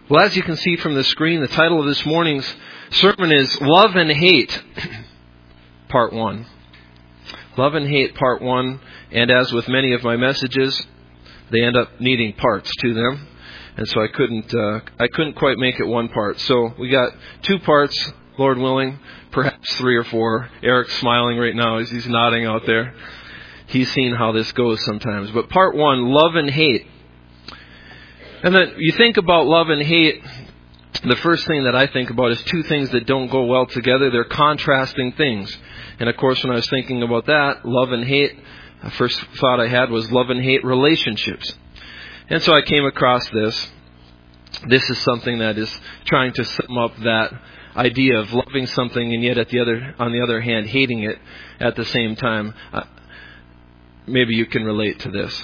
Well, as you can see from the screen, the title of this morning's sermon is Love and Hate, Part 1. Love and Hate, Part 1. And as with many of my messages, they end up needing parts to them. And so I couldn't quite make it one part. So we got 2 parts, Lord willing, perhaps 3 or 4. Eric's smiling right now as he's nodding out there. He's seen how this goes sometimes. But Part 1, Love and Hate. And then you think about love and hate, the first thing that I think about is 2 things that don't go well together. They're contrasting things. And of course, when I was thinking about that, love and hate, the first thought I had was love and hate relationships. And so I came across this. This is something that is trying to sum up that idea of loving something and yet on the other hand, hating it at the same time. Maybe you can relate to this.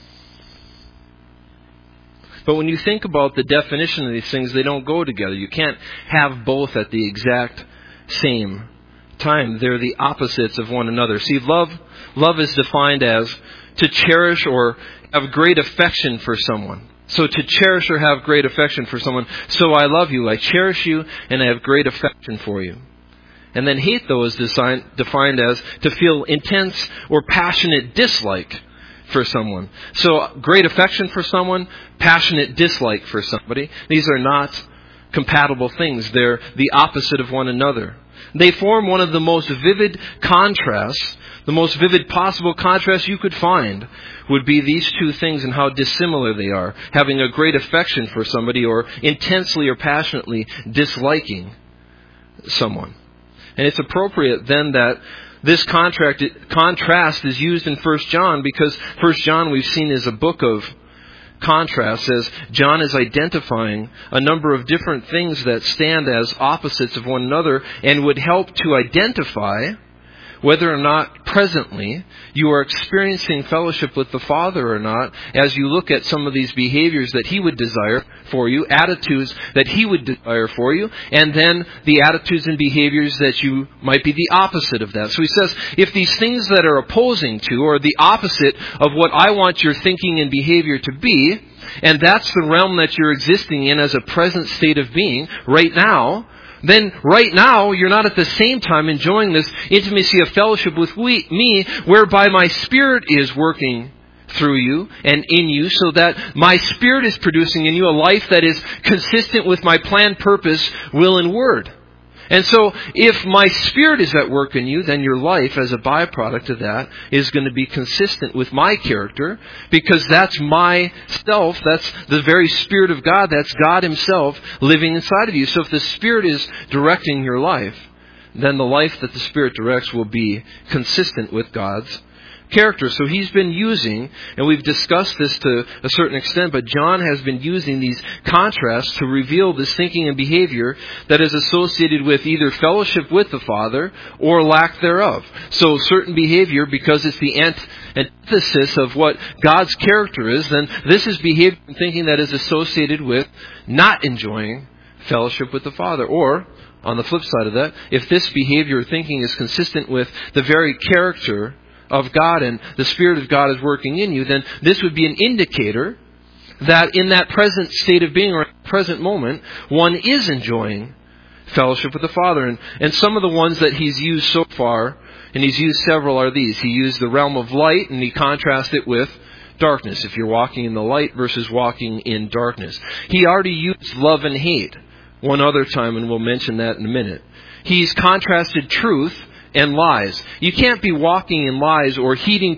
But when you think about the definition of these things, they don't go together. You can't have both at the exact same time. They're the opposites of one another. See, love is defined as to cherish or have great affection for someone. So to cherish or have great affection for someone. So I love you, I cherish you, and I have great affection for you. And then hate, though, is defined as to feel intense or passionate dislike for someone. So great affection for someone, passionate dislike for somebody. These are not compatible things. They're the opposite of one another. They form one of the most vivid contrasts, the most vivid possible contrast you could find would be these 2 things and how dissimilar they are. Having a great affection for somebody or intensely or passionately disliking someone. And it's appropriate then that this contrast is used in 1 John because 1 John we've seen is a book of contrasts as John is identifying a number of different things that stand as opposites of one another and would help to identify whether or not presently you are experiencing fellowship with the Father or not as you look at some of these behaviors that He would desire for you, attitudes that He would desire for you, and then the attitudes and behaviors that you might be the opposite of that. So he says, if these things that are opposing to or the opposite of what I want your thinking and behavior to be, and that's the realm that you're existing in as a present state of being right now, then right now you're not at the same time enjoying this intimacy of fellowship with me, whereby my Spirit is working through you and in you, so that my Spirit is producing in you a life that is consistent with my plan, purpose, will, and word. And so, if my Spirit is at work in you, then your life as a byproduct of that is going to be consistent with my character, because that's my self, that's the very Spirit of God, that's God Himself living inside of you. So if the Spirit is directing your life, then the life that the Spirit directs will be consistent with God's character. So he's been using, and we've discussed this to a certain extent, but John has been using these contrasts to reveal this thinking and behavior that is associated with either fellowship with the Father or lack thereof. So certain behavior, because it's the antithesis of what God's character is, then this is behavior and thinking that is associated with not enjoying fellowship with the Father. Or, on the flip side of that, if this behavior or thinking is consistent with the very character of God and the Spirit of God is working in you, then this would be an indicator that in that present state of being or present moment, one is enjoying fellowship with the Father. And some of the ones that he's used so far, and he's used several, are these. He used the realm of light, and he contrasts it with darkness. If you're walking in the light versus walking in darkness. He already used love and hate one other time, and we'll mention that in a minute. He's contrasted truth and lies. You can't be walking in lies or heeding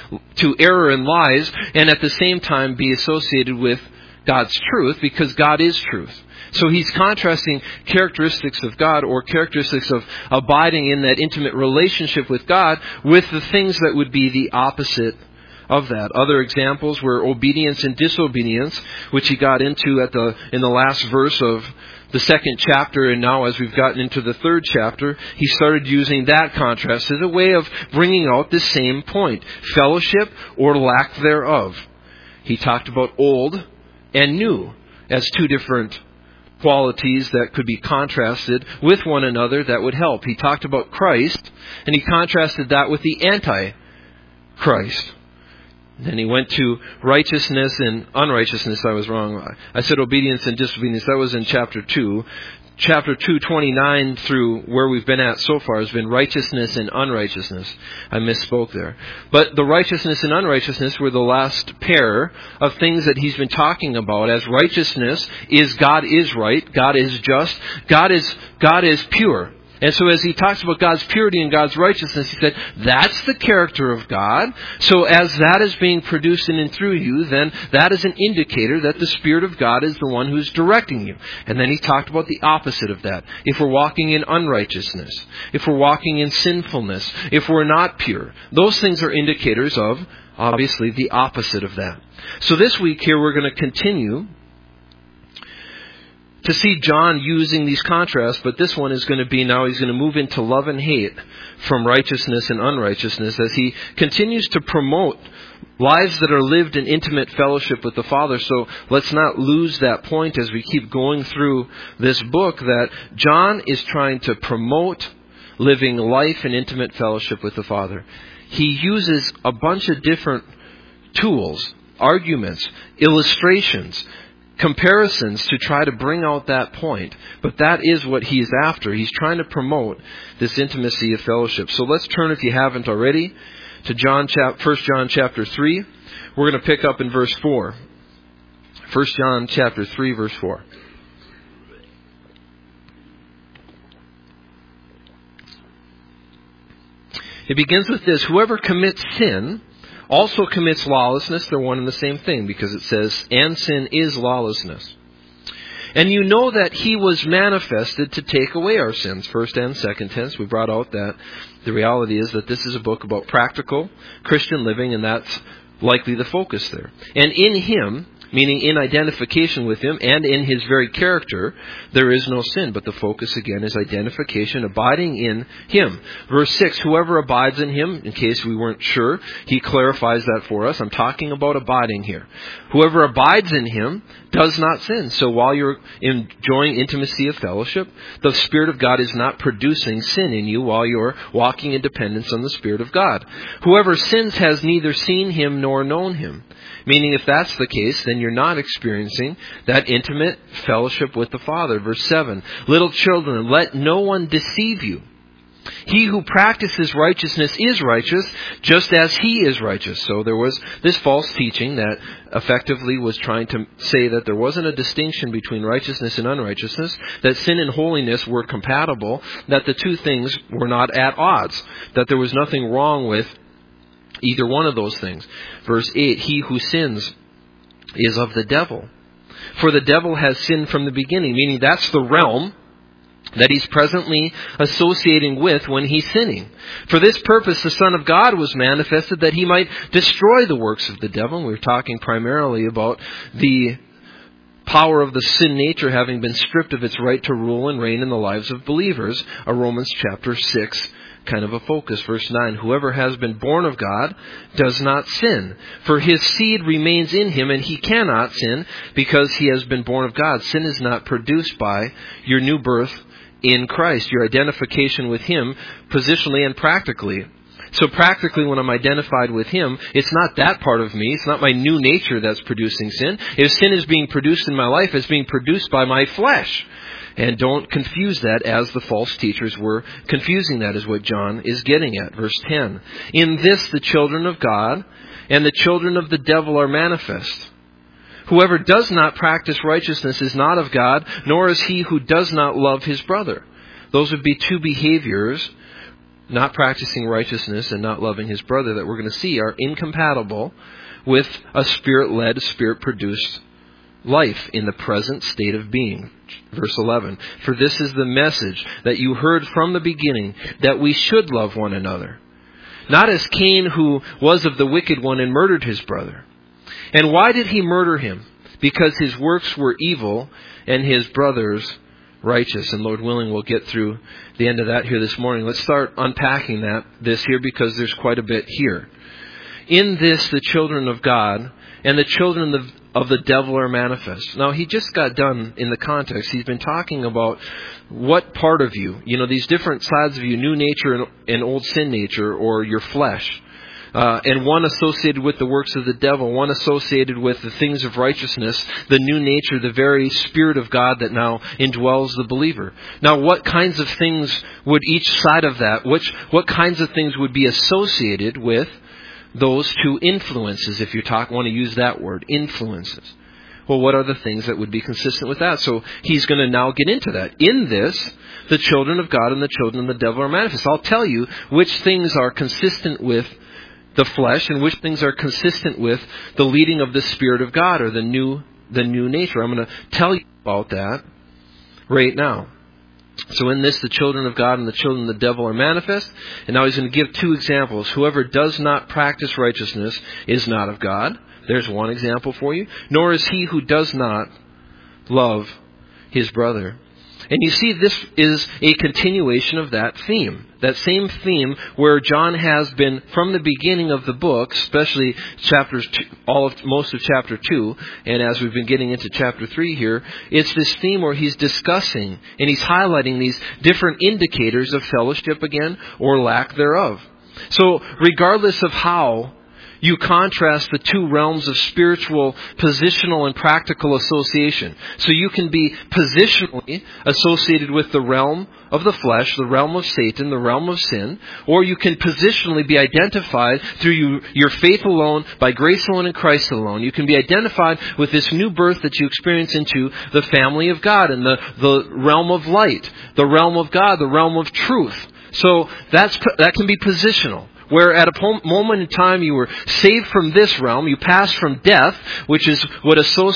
to error and lies and at the same time be associated with God's truth, because God is truth. So he's contrasting characteristics of God or characteristics of abiding in that intimate relationship with God with the things that would be the opposite of that. Other examples were obedience and disobedience, which he got into in the last verse of the 2nd chapter, and now as we've gotten into the 3rd chapter, he started using that contrast as a way of bringing out the same point, fellowship or lack thereof. He talked about old and new as 2 different qualities that could be contrasted with one another that would help. He talked about Christ, and he contrasted that with the Antichrist. Then he went to righteousness and unrighteousness. I was wrong. I said obedience and disobedience. That was in chapter 2. Chapter 2:29 through where we've been at so far has been righteousness and unrighteousness. I misspoke there. But the righteousness and unrighteousness were the last pair of things that he's been talking about. As righteousness is God is right, God is just, God is pure. And so as he talks about God's purity and God's righteousness, he said, that's the character of God. So as that is being produced in and through you, then that is an indicator that the Spirit of God is the one who's directing you. And then he talked about the opposite of that. If we're walking in unrighteousness, if we're walking in sinfulness, if we're not pure, those things are indicators of, obviously, the opposite of that. So this week here we're going to continue to see John using these contrasts, but this one is going to be now he's going to move into love and hate from righteousness and unrighteousness as he continues to promote lives that are lived in intimate fellowship with the Father. So let's not lose that point as we keep going through this book, that John is trying to promote living life in intimate fellowship with the Father. He uses a bunch of different tools, arguments, illustrations, comparisons to try to bring out that point. But that is what he is after. He's trying to promote this intimacy of fellowship. So let's turn, if you haven't already, to 1 John chapter 3. We're going to pick up in verse 4. 1 John chapter 3, verse 4. It begins with this: whoever commits sin also commits lawlessness. They're one and the same thing, because it says, and sin is lawlessness. And you know that he was manifested to take away our sins. First and second tense. We brought out that the reality is that this is a book about practical Christian living, and that's likely the focus there. And in him, meaning in identification with him and in his very character, there is no sin. But the focus again is identification, abiding in him. Verse 6, whoever abides in him, in case we weren't sure, he clarifies that for us. I'm talking about abiding here. Whoever abides in him does not sin. So while you're enjoying intimacy of fellowship, the Spirit of God is not producing sin in you while you're walking in dependence on the Spirit of God. Whoever sins has neither seen him nor known him. Meaning, if that's the case, then you're not experiencing that intimate fellowship with the Father. Verse 7, little children, let no one deceive you. He who practices righteousness is righteous, just as he is righteous. So there was this false teaching that effectively was trying to say that there wasn't a distinction between righteousness and unrighteousness, that sin and holiness were compatible, that the two things were not at odds, that there was nothing wrong with either one of those things. Verse 8, he who sins is of the devil. For the devil has sinned from the beginning, meaning that's the realm that he's presently associating with when he's sinning. For this purpose, the Son of God was manifested, that he might destroy the works of the devil. And we're talking primarily about the power of the sin nature having been stripped of its right to rule and reign in the lives of believers. A Romans chapter 6 kind of a focus. Verse 9, whoever has been born of God does not sin, for his seed remains in him, and he cannot sin because he has been born of God. Sin is not produced by your new birth in Christ, your identification with him positionally and practically. So practically, when I'm identified with him, it's not that part of me, it's not my new nature that's producing sin. If sin is being produced in my life, it's being produced by my flesh. And don't confuse that as the false teachers were confusing that, is what John is getting at. Verse 10. In this the children of God and the children of the devil are manifest. Whoever does not practice righteousness is not of God, nor is he who does not love his brother. Those would be two behaviors, not practicing righteousness and not loving his brother, that we're going to see are incompatible with a Spirit-led, Spirit-produced life in the present state of being. Verse 11, for this is the message that you heard from the beginning, that we should love one another. Not as Cain, who was of the wicked one and murdered his brother. And why did he murder him? Because his works were evil and his brother's righteous. And Lord willing, we'll get through the end of that here this morning. Let's start unpacking this here, because there's quite a bit here. In this, the children of God and the children of the devil are manifest. Now, he just got done in the context. He's been talking about what part of you, these different sides of you, new nature and old sin nature, or your flesh, and one associated with the works of the devil, one associated with the things of righteousness, the new nature, the very Spirit of God that now indwells the believer. Now, what kinds of things would each side of that, what kinds of things would be associated with those two influences, if you want to use that word, influences? Well, what are the things that would be consistent with that? So he's going to now get into that. In this, the children of God and the children of the devil are manifest. I'll tell you which things are consistent with the flesh and which things are consistent with the leading of the Spirit of God, or the new nature. I'm going to tell you about that right now. So in this, the children of God and the children of the devil are manifest. And now he's going to give two examples. Whoever does not practice righteousness is not of God. There's one example for you. Nor is he who does not love his brother. And you see, this is a continuation of that theme. That same theme where John has been from the beginning of the book, especially most of chapter 2, and as we've been getting into chapter 3 here, it's this theme where he's discussing and he's highlighting these different indicators of fellowship again, or lack thereof. So regardless of how you contrast the two realms of spiritual, positional, and practical association. So you can be positionally associated with the realm of the flesh, the realm of Satan, the realm of sin, or you can positionally be identified through your faith alone, by grace alone, in Christ alone. You can be identified with this new birth that you experience into the family of God and the realm of light, the realm of God, the realm of truth. So that can be positional. Where at a moment in time you were saved from this realm, you passed from death, which is what's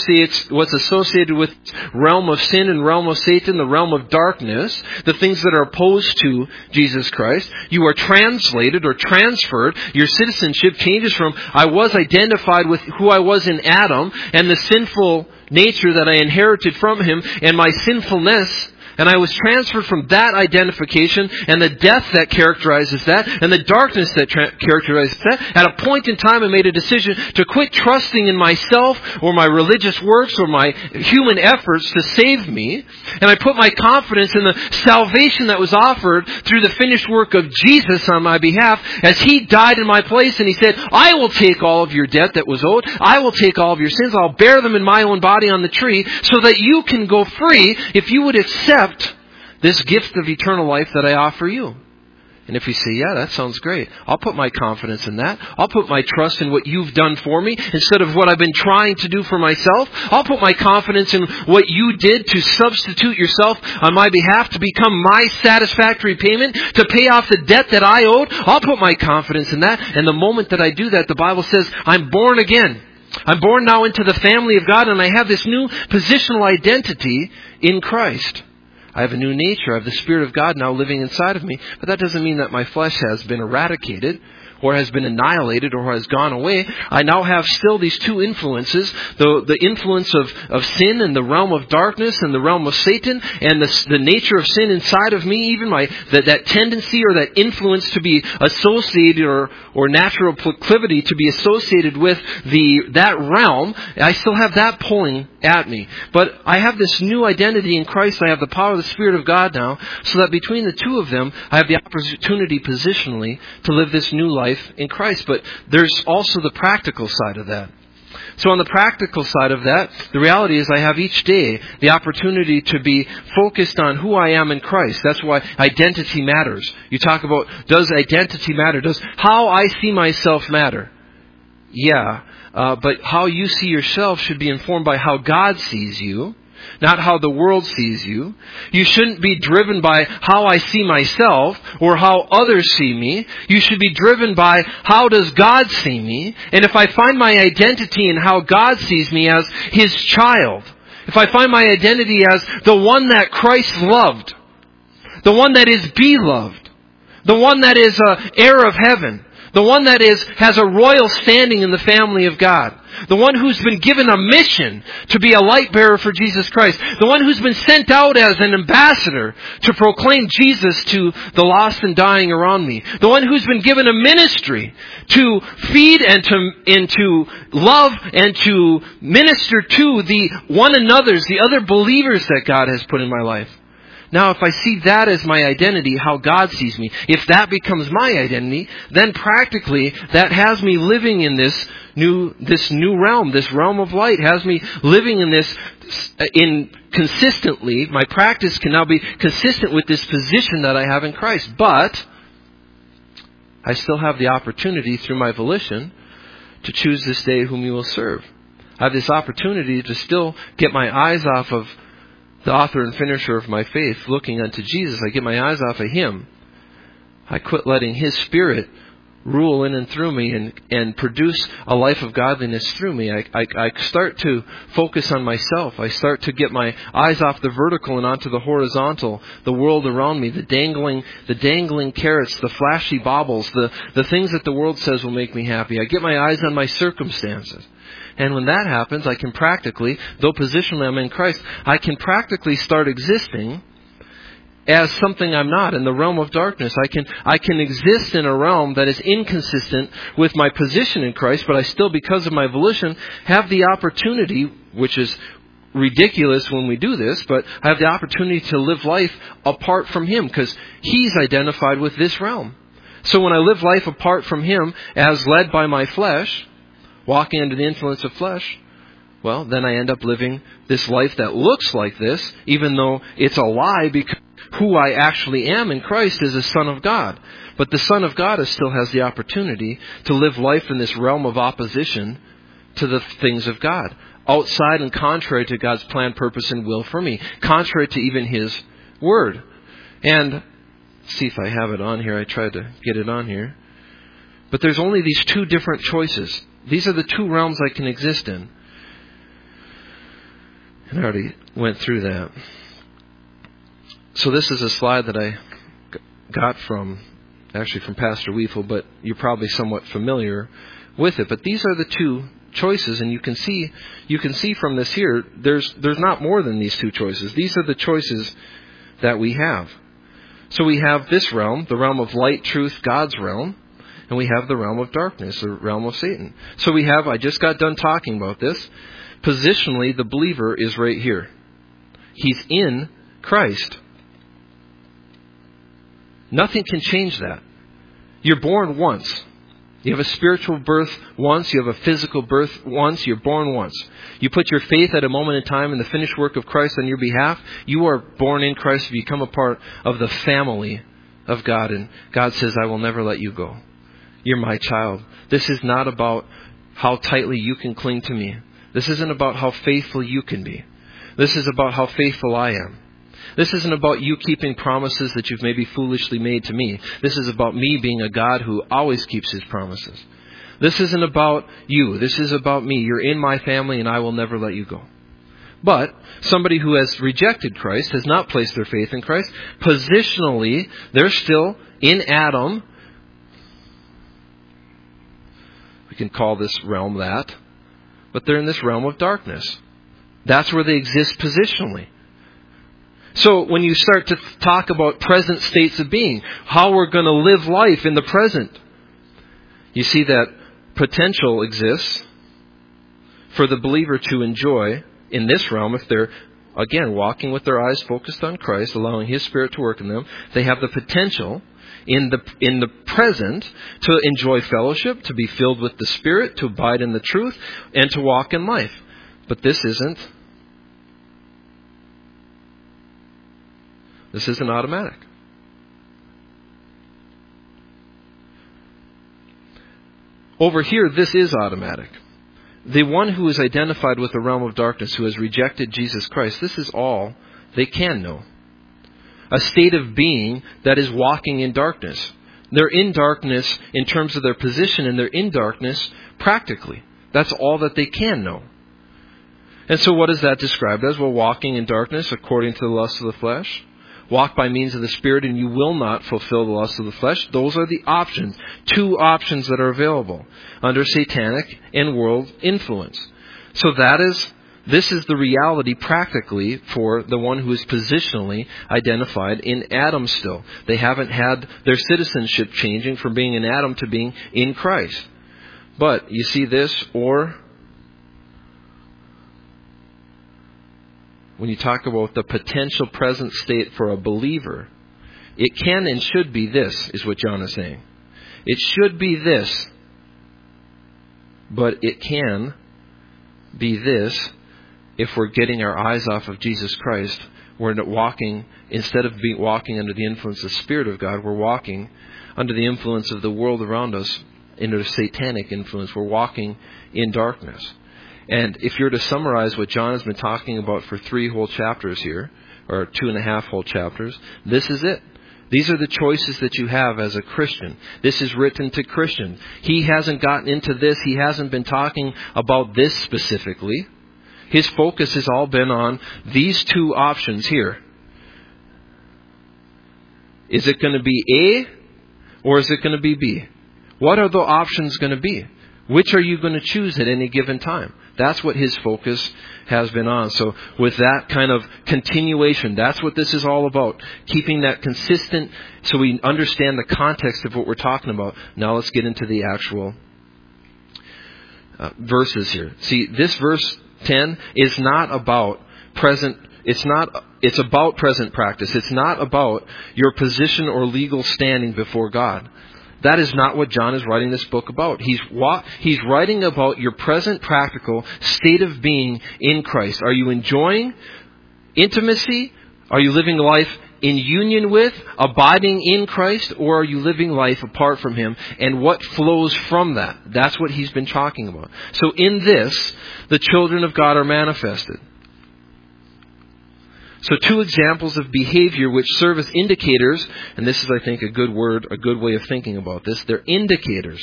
associated with realm of sin and realm of Satan, the realm of darkness, the things that are opposed to Jesus Christ. You are translated or transferred. Your citizenship changes from I was identified with who I was in Adam and the sinful nature that I inherited from him and my sinfulness. And I was transferred from that identification and the death that characterizes that and the darkness that characterizes that. At a point in time, I made a decision to quit trusting in myself or my religious works or my human efforts to save me. And I put my confidence in the salvation that was offered through the finished work of Jesus on my behalf, as he died in my place. And he said, I will take all of your debt that was owed. I will take all of your sins. I'll bear them in my own body on the tree so that you can go free if you would accept this gift of eternal life that I offer you. And if you say, yeah, that sounds great, I'll put my confidence in that. I'll put my trust in what you've done for me instead of what I've been trying to do for myself. I'll put my confidence in what you did to substitute yourself on my behalf to become my satisfactory payment, to pay off the debt that I owed. I'll put my confidence in that. And the moment that I do that, the Bible says, I'm born again. I'm born now into the family of God, and I have this new positional identity in Christ. I have a new nature. I have the Spirit of God now living inside of me. But that doesn't mean that my flesh has been eradicated or has been annihilated or has gone away. I now have still these two influences, the influence of sin and the realm of darkness and the realm of Satan, and the nature of sin inside of me, even that tendency or that influence to be associated or natural proclivity to be associated with that realm. I still have that pulling at me. But I have this new identity in Christ. I have the power of the Spirit of God now, so that between the two of them, I have the opportunity positionally to live this new life in Christ. But there's also the practical side of that. So on the practical side of that, the reality is I have each day the opportunity to be focused on who I am in Christ. That's why identity matters. You talk about, does identity matter? Does how I see myself matter? Yeah, but how you see yourself should be informed by how God sees you, not how the world sees you. You shouldn't be driven by how I see myself or how others see me. You should be driven by how does God see me. And if I find my identity in how God sees me as His child, if I find my identity as the one that Christ loved, the one that is beloved, the one that is an heir of heaven, the one that has a royal standing in the family of God, the one who's been given a mission to be a light bearer for Jesus Christ, the one who's been sent out as an ambassador to proclaim Jesus to the lost and dying around me, the one who's been given a ministry to feed and to love and to minister to the one another's, the other believers that God has put in my life. Now, if I see that as my identity, how God sees me, if that becomes my identity, then practically that has me living in this new realm, this realm of light, has me living in this consistently. My practice can now be consistent with this position that I have in Christ. But I still have the opportunity through my volition to choose this day whom you will serve. I have this opportunity to still get my eyes off of the author and finisher of my faith, looking unto Jesus. I get my eyes off of Him. I quit letting His Spirit rule in and through me and produce a life of godliness through me. I start to focus on myself. I start to get my eyes off the vertical and onto the horizontal, the world around me, the dangling carrots, the flashy baubles, the things that the world says will make me happy. I get my eyes on my circumstances. And when that happens, I can practically, though positionally I'm in Christ, I can practically start existing as something I'm not, in the realm of darkness. I can exist in a realm that is inconsistent with my position in Christ, but I still, because of my volition, have the opportunity, which is ridiculous when we do this, but I have the opportunity to live life apart from Him, because He's identified with this realm. So when I live life apart from Him, as led by my flesh, walking under the influence of flesh, well, then I end up living this life that looks like this, even though it's a lie, because who I actually am in Christ is a Son of God. But the Son of God still has the opportunity to live life in this realm of opposition to the things of God, outside and contrary to God's plan, purpose, and will for me, contrary to even His Word. And see if I have it on here. I tried to get it on here. But there's only these two different choices. These are the two realms I can exist in. And I already went through that. So this is a slide that I got from Pastor Weefel, but you're probably somewhat familiar with it. But these are the two choices, and you can see from this here, there's not more than these two choices. These are the choices that we have. So we have this realm, the realm of light, truth, God's realm, and we have the realm of darkness, the realm of Satan. So we have, I just got done talking about this, positionally the believer is right here. He's in Christ. Nothing can change that. You're born once. You have a spiritual birth once. You have a physical birth once. You're born once. You put your faith at a moment in time in the finished work of Christ on your behalf. You are born in Christ. You become a part of the family of God. And God says, I will never let you go. You're my child. This is not about how tightly you can cling to me. This isn't about how faithful you can be. This is about how faithful I am. This isn't about you keeping promises that you've maybe foolishly made to me. This is about me being a God who always keeps His promises. This isn't about you. This is about me. You're in my family and I will never let you go. But somebody who has rejected Christ, has not placed their faith in Christ, positionally, they're still in Adam. We can call this realm that. But they're in this realm of darkness. That's where they exist positionally. So when you start to talk about present states of being, how we're going to live life in the present, you see that potential exists for the believer to enjoy in this realm if they're, again, walking with their eyes focused on Christ, allowing His Spirit to work in them. They have the potential in the present to enjoy fellowship, to be filled with the Spirit, to abide in the truth, and to walk in life. But this isn't automatic. Over here, this is automatic. The one who is identified with the realm of darkness, who has rejected Jesus Christ, this is all they can know. A state of being that is walking in darkness. They're in darkness in terms of their position, and they're in darkness practically. That's all that they can know. And so what is that described as? Well, walking in darkness according to the lust of the flesh. Walk by means of the Spirit and you will not fulfill the lust of the flesh. Those are the options. Two options that are available under satanic and world influence. So this is the reality practically for the one who is positionally identified in Adam still. They haven't had their citizenship changing from being in Adam to being in Christ. But you see this, or when you talk about the potential present state for a believer, it can and should be this, is what John is saying. It should be this, but it can be this if we're getting our eyes off of Jesus Christ. We're not walking, instead of walking under the influence of the Spirit of God, we're walking under the influence of the world around us, under the satanic influence. We're walking in darkness. And if you're to summarize what John has been talking about for 3 whole chapters here, or 2.5 whole chapters, this is it. These are the choices that you have as a Christian. This is written to Christians. He hasn't gotten into this. He hasn't been talking about this specifically. His focus has all been on these 2 options here. Is it going to be A or is it going to be B? What are the options going to be? Which are you going to choose at any given time? That's what his focus has been on. So with that kind of continuation, that's what this is all about. Keeping that consistent so we understand the context of what we're talking about. Now let's get into the actual verses here. See, this verse 10 is not about present. It's about present practice. It's not about your position or legal standing before God. That is not what John is writing this book about. He's writing about your present practical state of being in Christ. Are you enjoying intimacy? Are you living life in union with, abiding in Christ? Or are you living life apart from Him? And what flows from that? That's what he's been talking about. So in this, the children of God are manifested. So 2 examples of behavior which serve as indicators, and this is, I think, a good word, a good way of thinking about this. They're indicators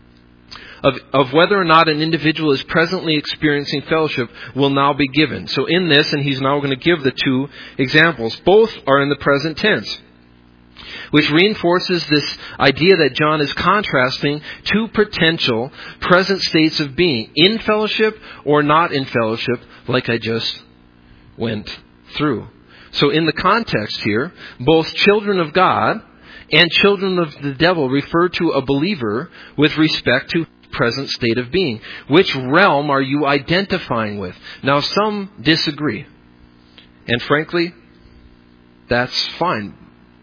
of whether or not an individual is presently experiencing fellowship will now be given. So in this, and he's now going to give the 2 examples. Both are in the present tense, which reinforces this idea that John is contrasting 2 potential present states of being, in fellowship or not in fellowship, like I just went through. So in the context here, both children of God and children of the devil refer to a believer with respect to present state of being. Which realm are you identifying with? Now some disagree. And frankly, that's fine.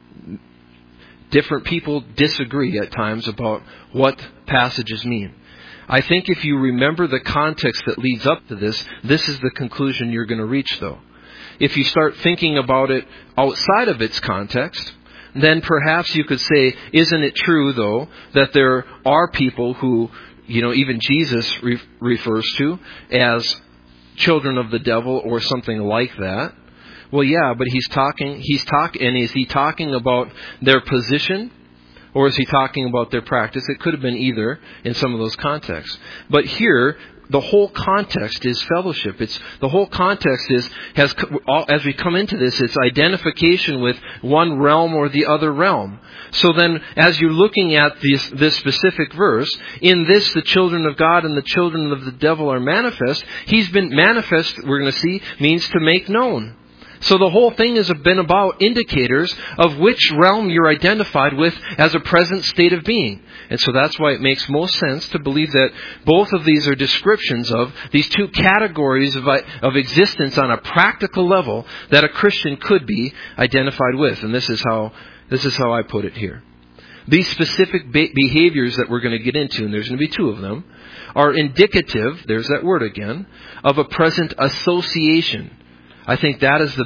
Different people disagree at times about what passages mean. I think if you remember the context that leads up to this, this is the conclusion you're going to reach though. If you start thinking about it outside of its context, then perhaps you could say, isn't it true, though, that there are people who, even Jesus refers to as children of the devil or something like that? Well, yeah, but and is he talking about their position? Or is he talking about their practice? It could have been either in some of those contexts. But here, the whole context is fellowship. The whole context as we come into this, it's identification with one realm or the other realm. So then, as you're looking at this specific verse, in this the children of God and the children of the devil are manifest. He's been manifest, we're going to see, means to make known. So the whole thing has been about indicators of which realm you're identified with as a present state of being. And so that's why it makes most sense to believe that both of these are descriptions of these 2 categories of existence on a practical level that a Christian could be identified with. And this is how I put it here. These specific behaviors that we're going to get into, and there's going to be 2 of them, are indicative, there's that word again, of a present association. I think that is the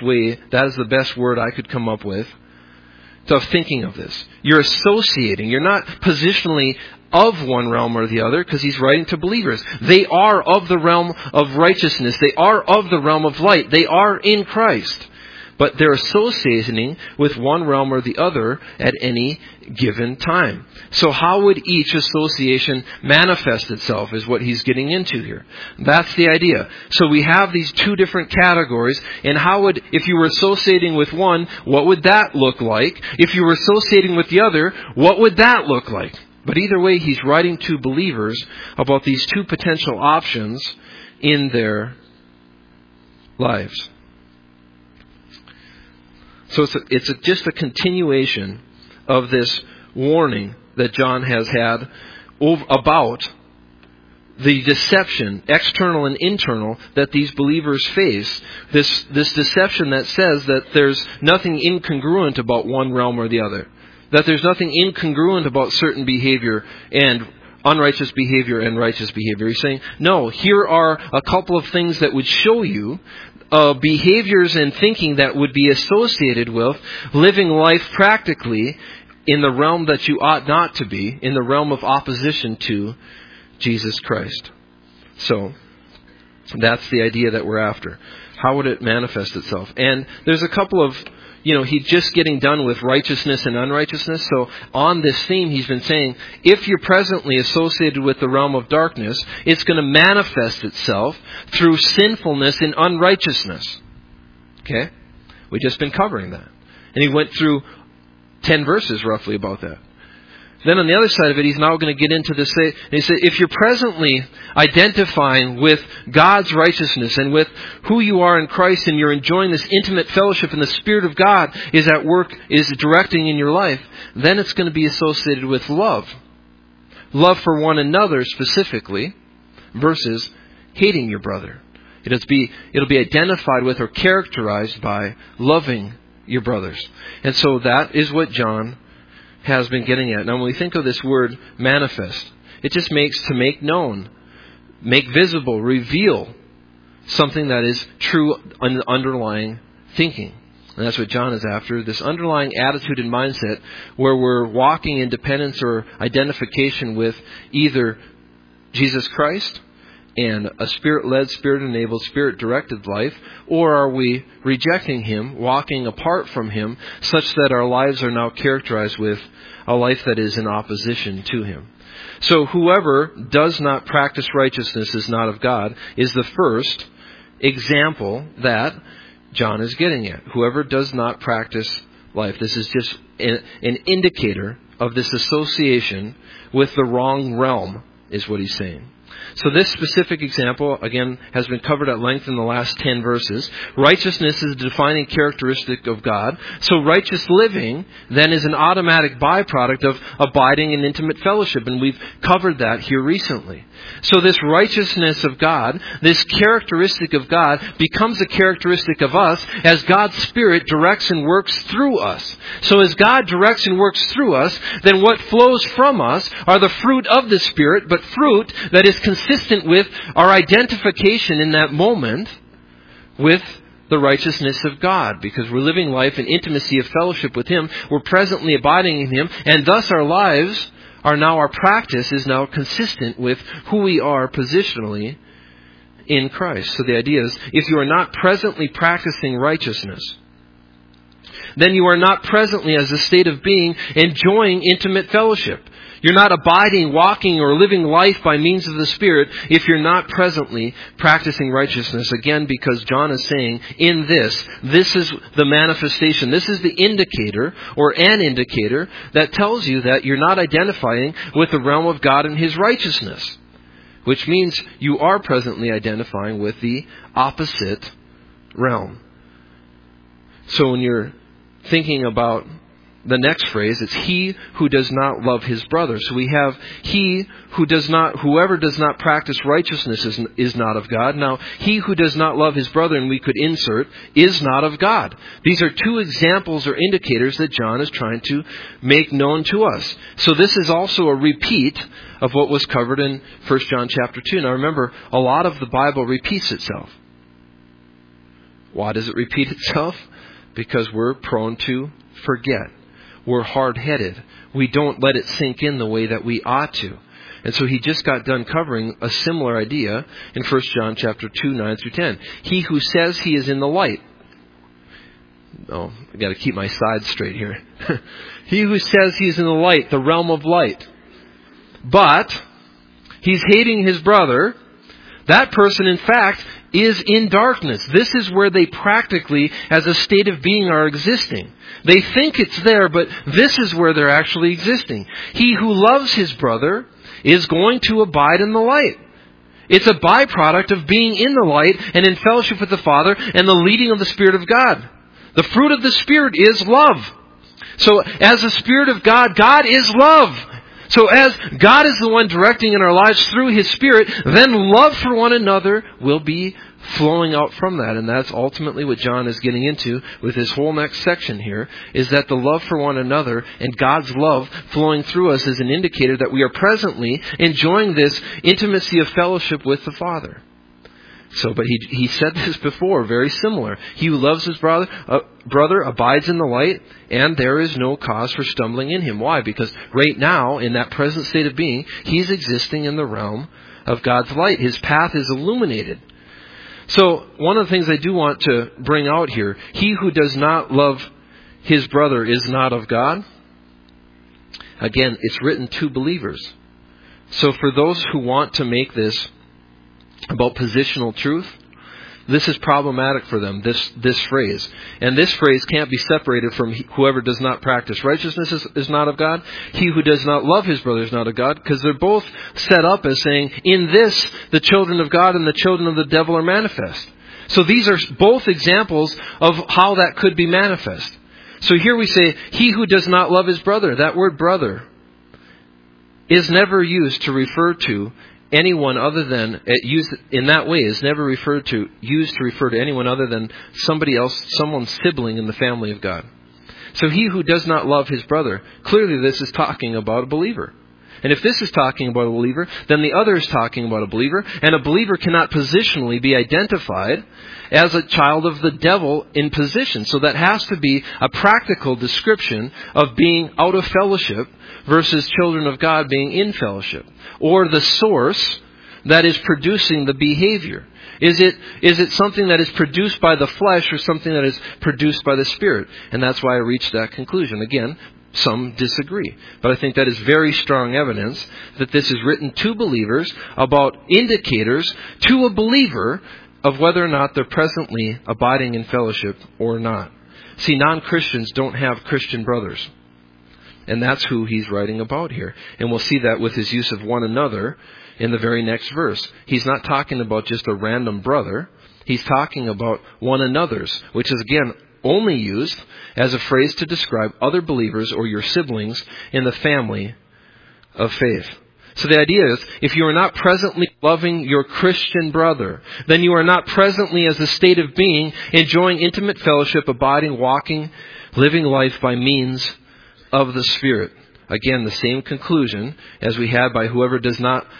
best word I could come up with of thinking of this. You're associating. You're not positionally of one realm or the other, because he's writing to believers. They are of the realm of righteousness. They are of the realm of light. They are in Christ. But they're associating with one realm or the other at any given time. So how would each association manifest itself is what he's getting into here. That's the idea. So we have these 2 different categories. And if you were associating with one, what would that look like? If you were associating with the other, what would that look like? But either way, he's writing to believers about these 2 potential options in their lives. So it's just a continuation of this warning that John has had about the deception, external and internal, that these believers face. This deception that says that there's nothing incongruent about one realm or the other. That there's nothing incongruent about certain behavior and unrighteous behavior and righteous behavior. He's saying, no, here are a couple of things that would show you behaviors and thinking that would be associated with living life practically in the realm that you ought not to be, in the realm of opposition to Jesus Christ. So, that's the idea that we're after. How would it manifest itself? And there's a couple of, he's just getting done with righteousness and unrighteousness. So on this theme, he's been saying, if you're presently associated with the realm of darkness, it's going to manifest itself through sinfulness and unrighteousness. Okay? We've just been covering that. And he went through 10 verses roughly about that. Then on the other side of it, he's now going to get into this. He said, if you're presently identifying with God's righteousness and with who you are in Christ, and you're enjoying this intimate fellowship, and the Spirit of God is at work, is directing in your life, then it's going to be associated with love. Love for one another specifically, versus hating your brother. It'll be identified with or characterized by loving your brothers. And so that is what John has been getting at. Now when we think of this word manifest, it just makes to make known, make visible, reveal something that is true underlying thinking. And that's what John is after, this underlying attitude and mindset where we're walking in dependence or identification with either Jesus Christ and a Spirit-led, Spirit-enabled, Spirit-directed life, or are we rejecting Him, walking apart from Him, such that our lives are now characterized with a life that is in opposition to Him. So whoever does not practice righteousness is not of God is the first example that John is getting at. Whoever does not practice life. This is just an indicator of this association with the wrong realm, is what he's saying. So this specific example, again, has been covered at length in the last 10 verses. Righteousness is a defining characteristic of God. So righteous living, then, is an automatic byproduct of abiding in intimate fellowship. And we've covered that here recently. So this righteousness of God, this characteristic of God, becomes a characteristic of us as God's Spirit directs and works through us. So as God directs and works through us, then what flows from us are the fruit of the Spirit, but fruit that is consistent with our identification in that moment with the righteousness of God. Because we're living life in intimacy of fellowship with Him, we're presently abiding in Him, and thus our lives our practice is now consistent with who we are positionally in Christ. So the idea is, if you are not presently practicing righteousness, then you are not presently, as a state of being, enjoying intimate fellowship. You're not abiding, walking, or living life by means of the Spirit if you're not presently practicing righteousness. Again, because John is saying, in this is the manifestation. This is the indicator, or an indicator, that tells you that you're not identifying with the realm of God and His righteousness. Which means you are presently identifying with the opposite realm. So when you're thinking about the next phrase, it's he who does not love his brother. So we have whoever does not practice righteousness is not of God. Now, he who does not love his brother, and we could insert, is not of God. These are two examples or indicators that John is trying to make known to us. So this is also a repeat of what was covered in 1 John chapter 2. Now remember, a lot of the Bible repeats itself. Why does it repeat itself? Because we're prone to forget. We're hard-headed. We don't let it sink in the way that we ought to. And so he just got done covering a similar idea in 1 John chapter 2, 9 through 10. He who says he is in the light. Oh, I got to keep my sides straight here. He who says he is in the light, the realm of light, but he's hating his brother, that person, in fact, is in darkness. This is where they practically, as a state of being, are existing. They think it's there, but this is where they're actually existing. He who loves his brother is going to abide in the light. It's a byproduct of being in the light and in fellowship with the Father and the leading of the Spirit of God. The fruit of the Spirit is love. So as the Spirit of God, God is love. So as God is the one directing in our lives through His Spirit, then love for one another will be flowing out from that. And that's ultimately what John is getting into with this whole next section here, is that the love for one another and God's love flowing through us is an indicator that we are presently enjoying this intimacy of fellowship with the Father. So, but he said this before, very similar. He who loves his brother abides in the light, and there is no cause for stumbling in him. Why? Because right now, in that present state of being, he's existing in the realm of God's light. His path is illuminated. So, one of the things I do want to bring out here, he who does not love his brother is not of God. Again, it's written to believers. So for those who want to make this about positional truth, this is problematic for them, this phrase. And this phrase can't be separated from whoever does not practice righteousness is not of God. He who does not love his brother is not of God, because they're both set up as saying, in this, the children of God and the children of the devil are manifest. So these are both examples of how that could be manifest. So here we say, he who does not love his brother, that word brother, is never used to refer to anyone other than, used in that way, is never used to refer to anyone other than somebody else, someone's sibling in the family of God. So he who does not love his brother, clearly this is talking about a believer. And if this is talking about a believer, then the other is talking about a believer, and a believer cannot positionally be identified as a child of the devil in position. So that has to be a practical description of being out of fellowship versus children of God being in fellowship. Or the source that is producing the behavior. Is it something that is produced by the flesh or something that is produced by the Spirit? And that's why I reached that conclusion. Again, some disagree. But I think that is very strong evidence that this is written to believers about indicators to a believer of whether or not they're presently abiding in fellowship or not. See, non-Christians don't have Christian brothers. And that's who he's writing about here. And we'll see that with his use of one another in the very next verse. He's not talking about just a random brother. He's talking about one another's, which is again only used as a phrase to describe other believers or your siblings in the family of faith. So the idea is, if you are not presently loving your Christian brother, then you are not presently as a state of being enjoying intimate fellowship, abiding, walking, living life by means of the Spirit. Again, the same conclusion as we had with whoever does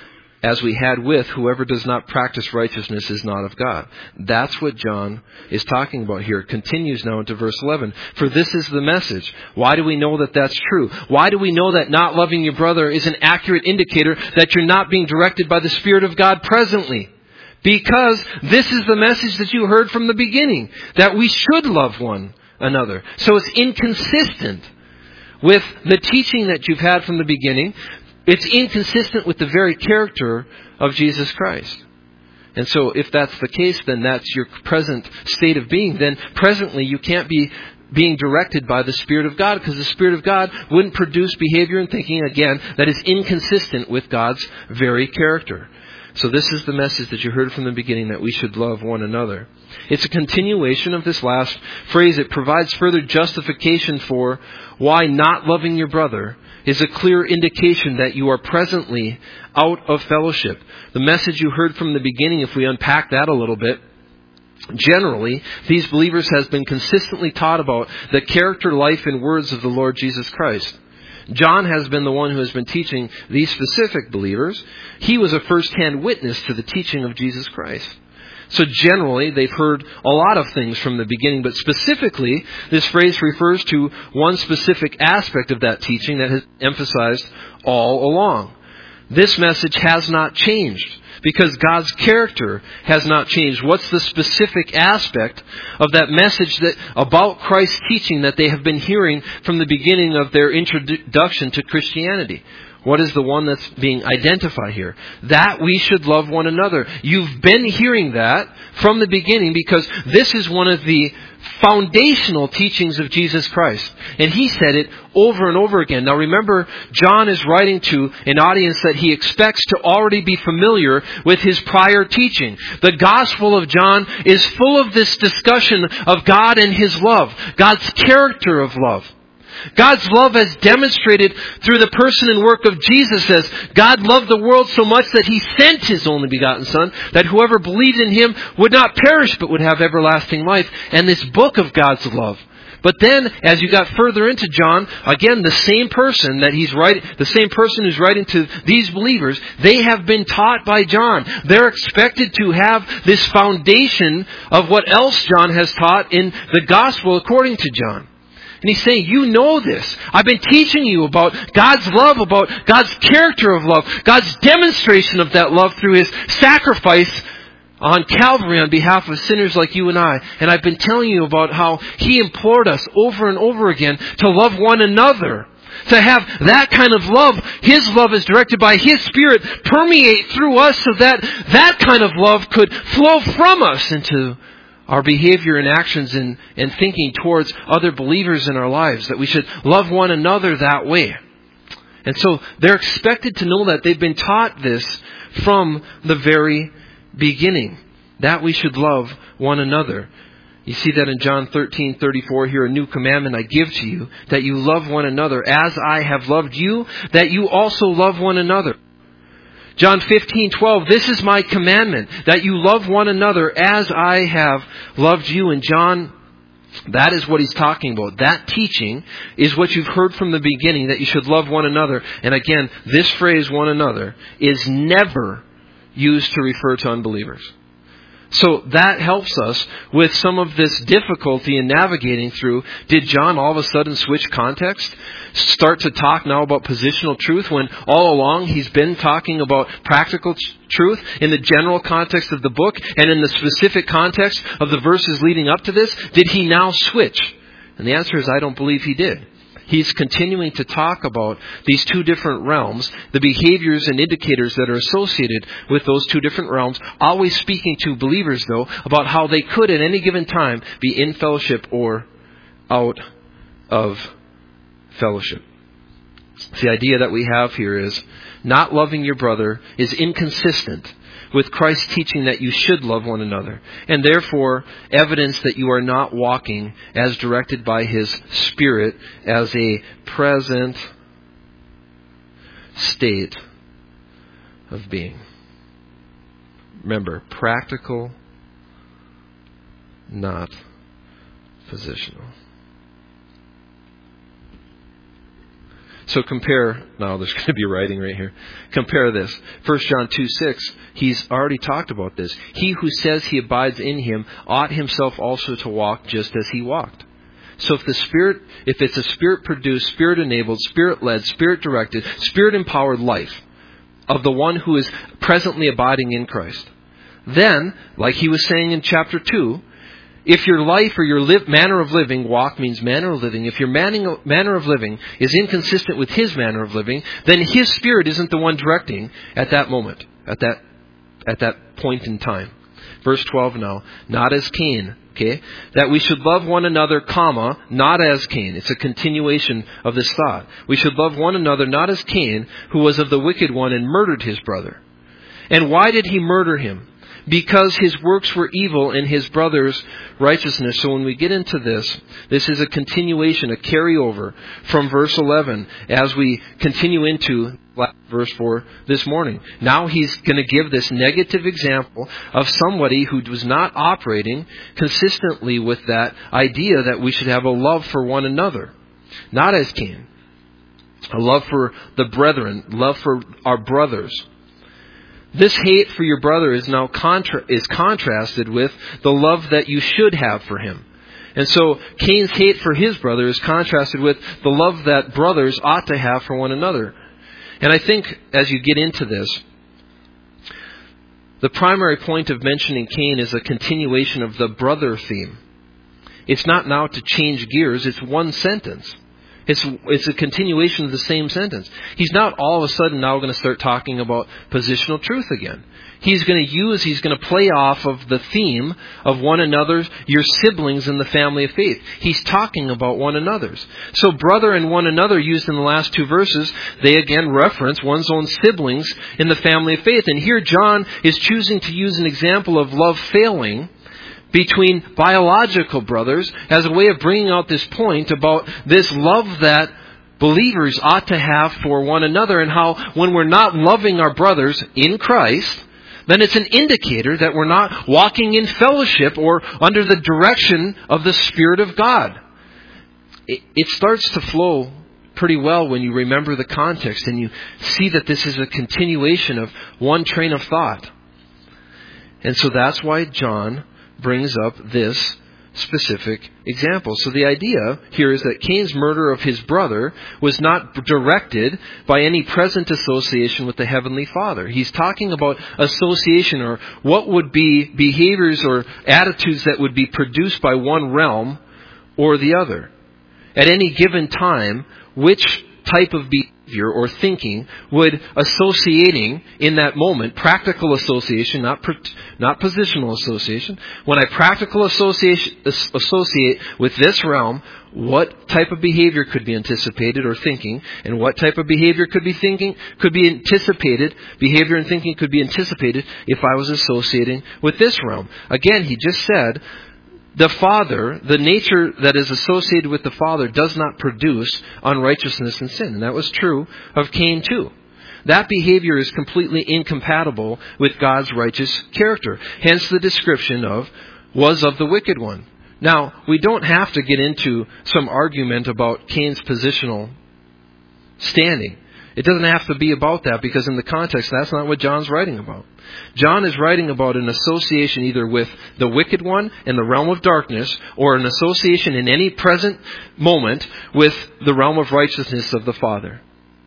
not practice righteousness is not of God. That's what John is talking about here. It continues now into verse 11. For this is the message. Why do we know that that's true? Why do we know that not loving your brother is an accurate indicator that you're not being directed by the Spirit of God presently? Because this is the message that you heard from the beginning, that we should love one another. So it's inconsistent with the teaching that you've had from the beginning. It's inconsistent with the very character of Jesus Christ. And so if that's the case, then that's your present state of being. Then presently you can't be being directed by the Spirit of God, because the Spirit of God wouldn't produce behavior and thinking, again, that is inconsistent with God's very character. So this is the message that you heard from the beginning, that we should love one another. It's a continuation of this last phrase. It provides further justification for why not loving your brother is a clear indication that you are presently out of fellowship. The message you heard from the beginning, if we unpack that a little bit, generally, these believers has been consistently taught about the character, life, and words of the Lord Jesus Christ. John has been the one who has been teaching these specific believers. He was a first-hand witness to the teaching of Jesus Christ. So generally, they've heard a lot of things from the beginning, but specifically, this phrase refers to one specific aspect of that teaching that has been emphasized all along. This message has not changed, because God's character has not changed. What's the specific aspect of that message that about Christ's teaching that they have been hearing from the beginning of their introduction to Christianity? What is the one that's being identified here? That we should love one another. You've been hearing that from the beginning, because this is one of the foundational teachings of Jesus Christ. And he said it over and over again. Now remember, John is writing to an audience that he expects to already be familiar with his prior teaching. The Gospel of John is full of this discussion of God and His love, God's character of love. God's love as demonstrated through the person and work of Jesus says, God loved the world so much that He sent His only begotten Son, that whoever believed in Him would not perish but would have everlasting life. And this book of God's love. But then, as you got further into John, again, the same person who's writing to these believers, they have been taught by John. They're expected to have this foundation of what else John has taught in the gospel according to John. And he's saying, you know this. I've been teaching you about God's love, about God's character of love, God's demonstration of that love through His sacrifice on Calvary on behalf of sinners like you and I. And I've been telling you about how He implored us over and over again to love one another. To have that kind of love, His love is directed by His Spirit, permeate through us so that that kind of love could flow from us into our behavior and actions and thinking towards other believers in our lives. That we should love one another that way. And so they're expected to know that. They've been taught this from the very beginning, that we should love one another. You see that in John 13:34 here, a new commandment I give to you, that you love one another as I have loved you, that you also love one another. John 15:12, this is my commandment, that you love one another as I have loved you. And John, that is what he's talking about. That teaching is what you've heard from the beginning, that you should love one another. And again, this phrase, one another, is never used to refer to unbelievers. So that helps us with some of this difficulty in navigating through. Did John all of a sudden switch context? Start to talk now about positional truth when all along he's been talking about practical truth in the general context of the book and in the specific context of the verses leading up to this? Did he now switch? And the answer is I don't believe he did. He's continuing to talk about these two different realms, the behaviors and indicators that are associated with those two different realms, always speaking to believers, though, about how they could at any given time be in fellowship or out of fellowship. The idea that we have here is not loving your brother is inconsistent with Christ's teaching that you should love one another, and therefore evidence that you are not walking as directed by His Spirit as a present state of being. Remember, practical, not positional. So compare, now there's going to be writing right here. Compare this. 1 John 2:6, he's already talked about this. He who says he abides in Him ought himself also to walk just as He walked. So if it's a Spirit-produced, Spirit-enabled, Spirit-led, Spirit-directed, Spirit-empowered life of the one who is presently abiding in Christ, then, like he was saying in chapter 2, if your life or your manner of living, walk means manner of living, if your manner of living is inconsistent with His manner of living, then His Spirit isn't the one directing at that moment, at that point in time. Verse 12 now, not as Cain, okay? That we should love one another, comma, not as Cain. It's a continuation of this thought. We should love one another not as Cain, who was of the wicked one and murdered his brother. And why did he murder him? Because his works were evil and his brother's righteousness. So when we get into this is a continuation, a carryover from verse 11 as we continue into verse 4 this morning. Now he's going to give this negative example of somebody who was not operating consistently with that idea that we should have a love for one another. Not as Cain. A love for the brethren, love for our brothers. This hate for your brother is now contrasted with the love that you should have for him. And so Cain's hate for his brother is contrasted with the love that brothers ought to have for one another. And I think as you get into this, the primary point of mentioning Cain is a continuation of the brother theme. It's not now to change gears, it's one sentence. It's a continuation of the same sentence. He's not all of a sudden now going to start talking about positional truth again. He's going to play off of the theme of one another's, your siblings in the family of faith. He's talking about one another's. So brother and one another used in the last two verses, they again reference one's own siblings in the family of faith. And here John is choosing to use an example of love failing between biological brothers as a way of bringing out this point about this love that believers ought to have for one another, and how when we're not loving our brothers in Christ, then it's an indicator that we're not walking in fellowship or under the direction of the Spirit of God. It starts to flow pretty well when you remember the context and you see that this is a continuation of one train of thought. And so that's why John brings up this specific example. So the idea here is that Cain's murder of his brother was not directed by any present association with the Heavenly Father. He's talking about association, or what would be behaviors or attitudes that would be produced by one realm or the other. At any given time, which type of behavior or thinking would associating in that moment, practical association, not positional association. When I practical associate with this realm, what type of behavior could be anticipated or thinking, and what type of behavior could be anticipated, behavior and thinking could be anticipated if I was associating with this realm. Again, he just said, the Father, the nature that is associated with the Father, does not produce unrighteousness and sin. And that was true of Cain too. That behavior is completely incompatible with God's righteous character. Hence the description was of the wicked one. Now, we don't have to get into some argument about Cain's positional standing. It doesn't have to be about that, because in the context, that's not what John's writing about. John is writing about an association either with the wicked one in the realm of darkness, or an association in any present moment with the realm of righteousness of the Father.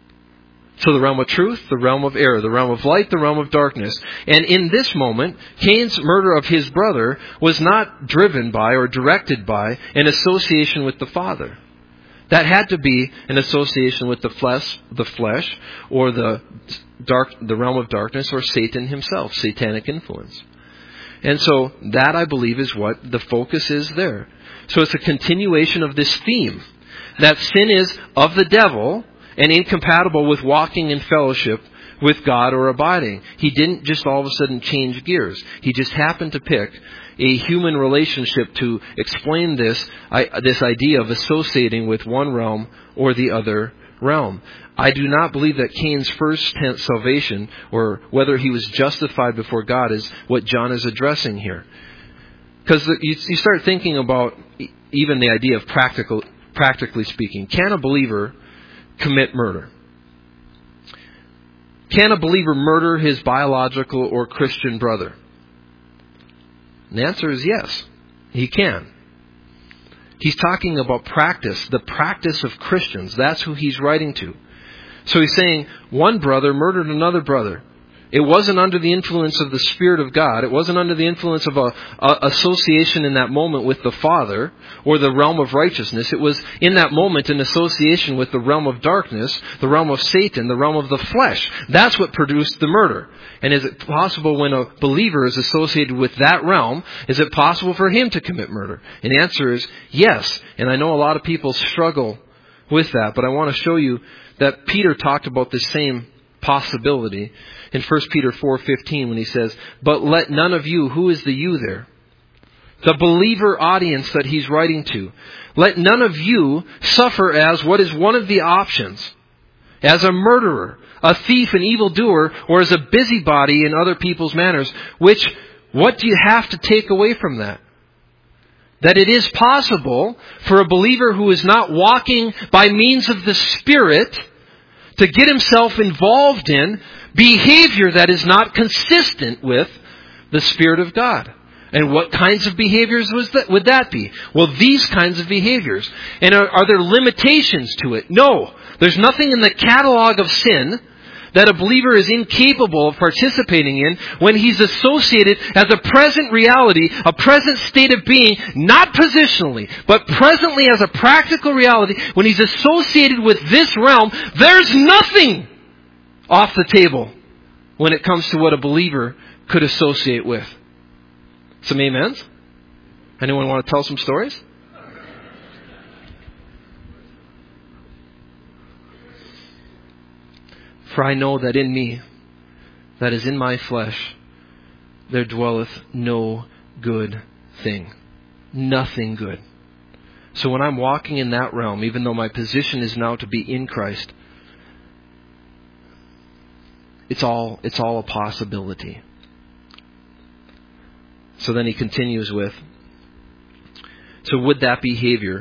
So the realm of truth, the realm of error, the realm of light, the realm of darkness. And in this moment, Cain's murder of his brother was not driven by or directed by an association with the Father. That had to be an association with the flesh, or the realm of darkness, or Satan himself, satanic influence. And so that, I believe, is what the focus is there. So it's a continuation of this theme, that sin is of the devil and incompatible with walking in fellowship with God or abiding. He didn't just all of a sudden change gears. He just happened to pick a human relationship to explain this idea of associating with one realm or the other realm. I do not believe that Cain's first tense salvation, or whether he was justified before God, is what John is addressing here. Because you start thinking about even the idea of practically speaking. Can a believer commit murder? Can a believer murder his biological or Christian brother? And the answer is yes, he can. He's talking about practice, the practice of Christians. That's who he's writing to. So he's saying one brother murdered another brother. It wasn't under the influence of the Spirit of God. It wasn't under the influence of a association in that moment with the Father or the realm of righteousness. It was in that moment an association with the realm of darkness, the realm of Satan, the realm of the flesh. That's what produced the murder. And is it possible, when a believer is associated with that realm, is it possible for him to commit murder? And the answer is yes. And I know a lot of people struggle with that, but I want to show you that Peter talked about the same possibility in 1 Peter 4:15 when he says, "But let none of you," who is the you there? The believer audience that he's writing to. "Let none of you suffer as," what is one of the options? "As a murderer, a thief, an evildoer, or as a busybody in other people's manners." What do you have to take away from that? That it is possible for a believer who is not walking by means of the Spirit to get himself involved in behavior that is not consistent with the Spirit of God. And what kinds of behaviors would that be? Well, these kinds of behaviors. And are there limitations to it? No. There's nothing in the catalog of sin that a believer is incapable of participating in when he's associated as a present reality, a present state of being, not positionally, but presently as a practical reality. When he's associated with this realm, there's nothing off the table when it comes to what a believer could associate with. Some amens? Anyone want to tell some stories? For I know that in me, that is in my flesh, there dwelleth no good thing. Nothing good. So when I'm walking in that realm, even though my position is now to be in Christ, it's all a possibility. So then he continues with, so would that behavior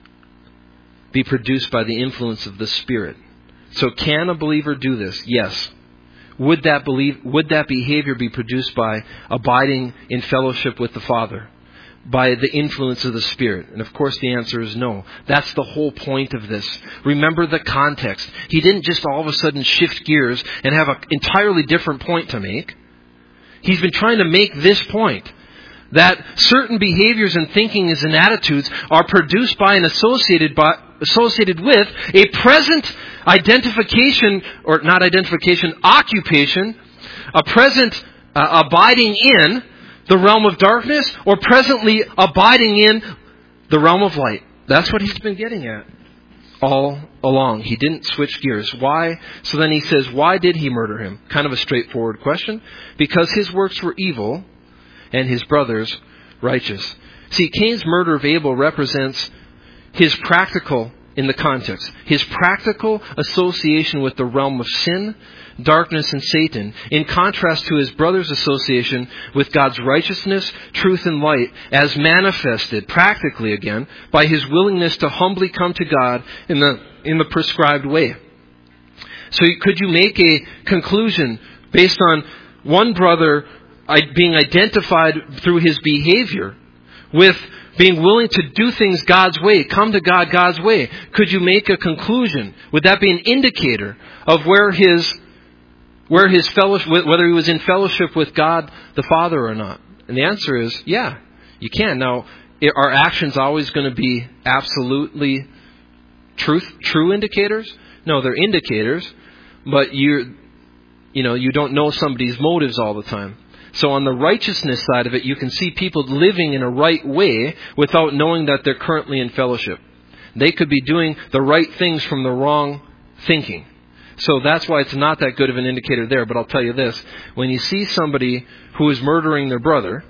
be produced by the influence of the Spirit? So can a believer do this? Yes. Would that behavior be produced by abiding in fellowship with the Father? By the influence of the Spirit? And of course the answer is no. That's the whole point of this. Remember the context. He didn't just all of a sudden shift gears and have an entirely different point to make. He's been trying to make this point. That certain behaviors and thinkings and attitudes are produced by and associated with a present identification, or not identification, occupation, a present abiding in the realm of darkness, or presently abiding in the realm of light. That's what he's been getting at all along. He didn't switch gears. Why? So then he says, why did he murder him? Kind of a straightforward question. Because his works were evil and his brother's righteous. See, Cain's murder of Abel represents his practical, in the context, his practical association with the realm of sin, darkness, and Satan, in contrast to his brother's association with God's righteousness, truth, and light, as manifested, practically again, by his willingness to humbly come to God in the prescribed way. So could you make a conclusion based on one brother being identified through his behavior with being willing to do things God's way, come to God God's way? Could you make a conclusion? Would that be an indicator of where his fellowship, whether he was in fellowship with God the Father or not? And the answer is, yeah, you can. Now, are actions always going to be absolutely true indicators? No, they're indicators, but you don't know somebody's motives all the time. So on the righteousness side of it, you can see people living in a right way without knowing that they're currently in fellowship. They could be doing the right things from the wrong thinking. So that's why it's not that good of an indicator there. But I'll tell you this. When you see somebody who is murdering their brother,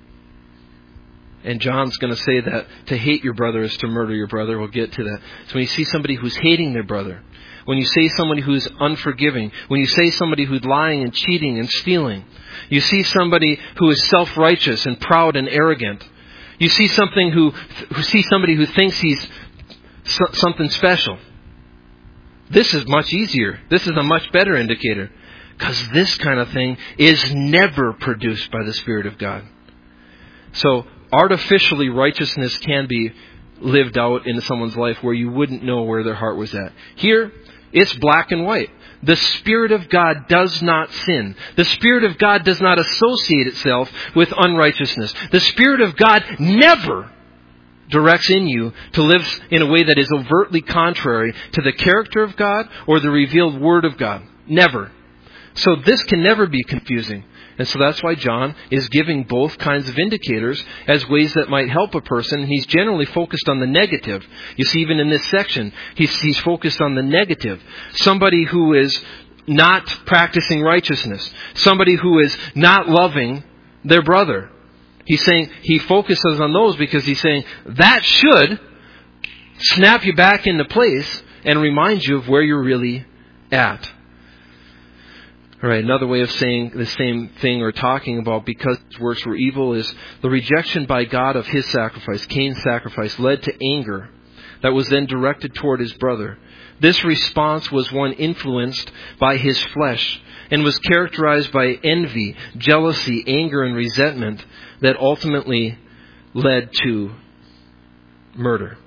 and John's going to say that to hate your brother is to murder your brother. We'll get to that. So when you see somebody who's hating their brother, when you see somebody who's unforgiving, when you see somebody who's lying and cheating and stealing, you see somebody who is self-righteous and proud and arrogant, you see somebody who thinks he's something special. This is much easier. This is a much better indicator. Because this kind of thing is never produced by the Spirit of God. So artificially, righteousness can be lived out in someone's life where you wouldn't know where their heart was at. Here, it's black and white. The Spirit of God does not sin. The Spirit of God does not associate itself with unrighteousness. The Spirit of God never directs in you to live in a way that is overtly contrary to the character of God or the revealed Word of God. Never. So this can never be confusing. And so that's why John is giving both kinds of indicators as ways that might help a person. He's generally focused on the negative. You see, even in this section, he's focused on the negative. Somebody who is not practicing righteousness. Somebody who is not loving their brother. He's saying he focuses on those because he's saying that should snap you back into place and remind you of where you're really at. All right, another way of saying the same thing or talking about because his works were evil is the rejection by God of his sacrifice, Cain's sacrifice, led to anger that was then directed toward his brother. This response was one influenced by his flesh and was characterized by envy, jealousy, anger, and resentment that ultimately led to murder.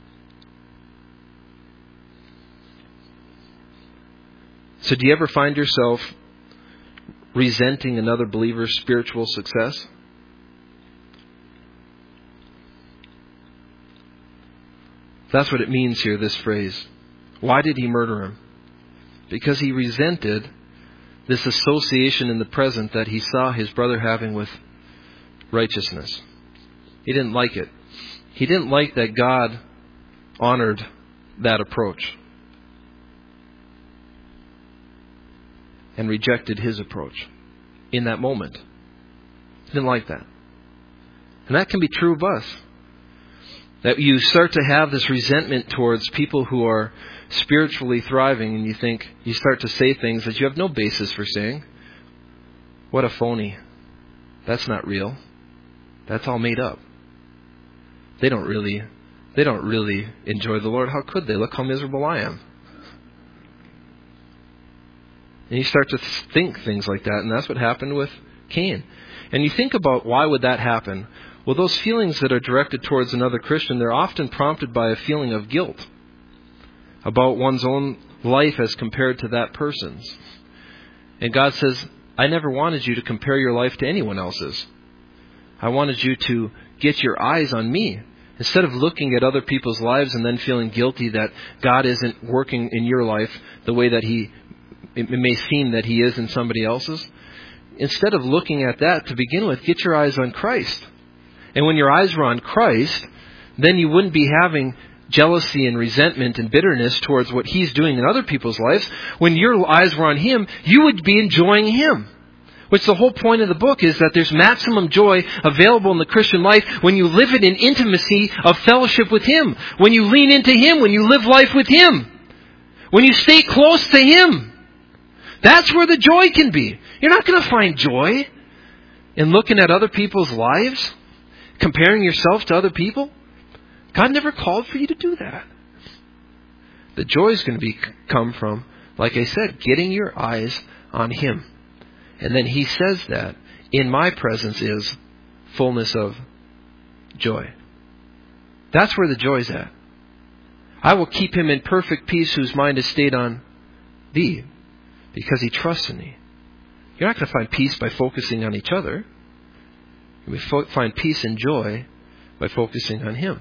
So do you ever find yourself resenting another believer's spiritual success? That's what it means here, this phrase. Why did he murder him? Because he resented this association in the present that he saw his brother having with righteousness. He didn't like it. He didn't like that God honored that approach and rejected his approach in that moment. He didn't like that. And that can be true of us. That you start to have this resentment towards people who are spiritually thriving, and you start to say things that you have no basis for saying. What a phony. That's not real. That's all made up. They don't really enjoy the Lord. How could they? Look how miserable I am. And you start to think things like that, and that's what happened with Cain. And you think about why would that happen? Well, those feelings that are directed towards another Christian, they're often prompted by a feeling of guilt about one's own life as compared to that person's. And God says, I never wanted you to compare your life to anyone else's. I wanted you to get your eyes on me. Instead of looking at other people's lives and then feeling guilty that God isn't working in your life the way that it may seem that He is in somebody else's. Instead of looking at that to begin with, get your eyes on Christ. And when your eyes were on Christ, then you wouldn't be having jealousy and resentment and bitterness towards what He's doing in other people's lives. When your eyes were on Him, you would be enjoying Him. Which the whole point of the book is that there's maximum joy available in the Christian life when you live it in intimacy of fellowship with Him. When you lean into Him, when you live life with Him. When you stay close to Him. That's where the joy can be. You're not going to find joy in looking at other people's lives, comparing yourself to other people. God never called for you to do that. The joy is going to come from, like I said, getting your eyes on Him. And then He says that in my presence is fullness of joy. That's where the joy's at. I will keep him in perfect peace whose mind is stayed on thee, because he trusts in thee. You're not going to find peace by focusing on each other. You find peace and joy by focusing on Him.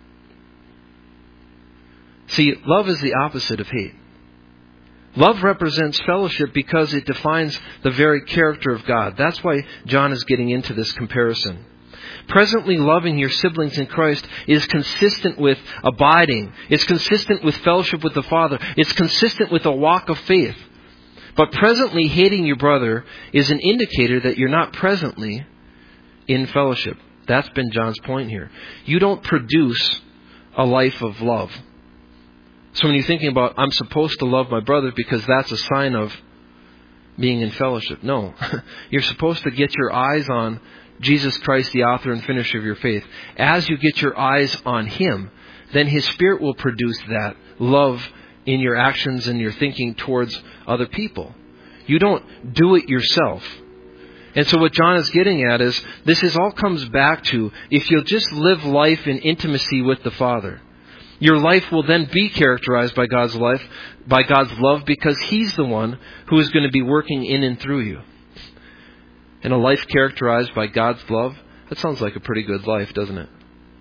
See, love is the opposite of hate. Love represents fellowship because it defines the very character of God. That's why John is getting into this comparison. Presently loving your siblings in Christ is consistent with abiding. It's consistent with fellowship with the Father. It's consistent with a walk of faith. But presently hating your brother is an indicator that you're not presently in fellowship. That's been John's point here. You don't produce a life of love. So when you're thinking about, I'm supposed to love my brother because that's a sign of being in fellowship. No. You're supposed to get your eyes on Jesus Christ, the author and finisher of your faith. As you get your eyes on Him, then His Spirit will produce that love in your actions and your thinking towards other people. You don't do it yourself. And so what John is getting at is, this all comes back to, if you'll just live life in intimacy with the Father, your life will then be characterized by God's love, because He's the one who is going to be working in and through you. And a life characterized by God's love, that sounds like a pretty good life, doesn't it?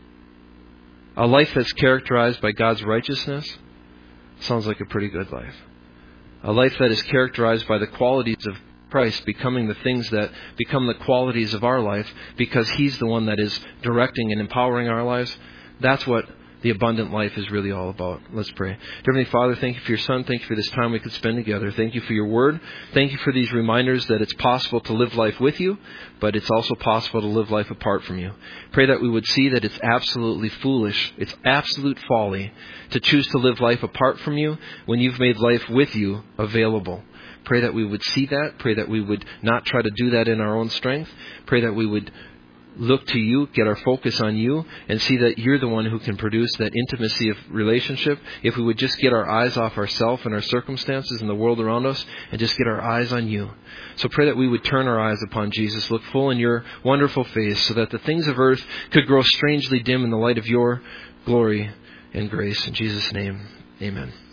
A life that's characterized by God's righteousness sounds like a pretty good life. A life that is characterized by the qualities of Christ becoming the things that become the qualities of our life because He's the one that is directing and empowering our lives. That's what the abundant life is really all about. Let's pray. Dear Heavenly Father, thank You for Your Son. Thank You for this time we could spend together. Thank You for Your Word. Thank You for these reminders that it's possible to live life with You, but it's also possible to live life apart from You. Pray that we would see that it's absolutely foolish, it's absolute folly to choose to live life apart from You when You've made life with You available. Pray that we would see that. Pray that we would not try to do that in our own strength. Pray that we would look to You, get our focus on You, and see that You're the one who can produce that intimacy of relationship. If we would just get our eyes off ourselves and our circumstances and the world around us and just get our eyes on You. So pray that we would turn our eyes upon Jesus, look full in Your wonderful face, so that the things of earth could grow strangely dim in the light of Your glory and grace. In Jesus' name, amen.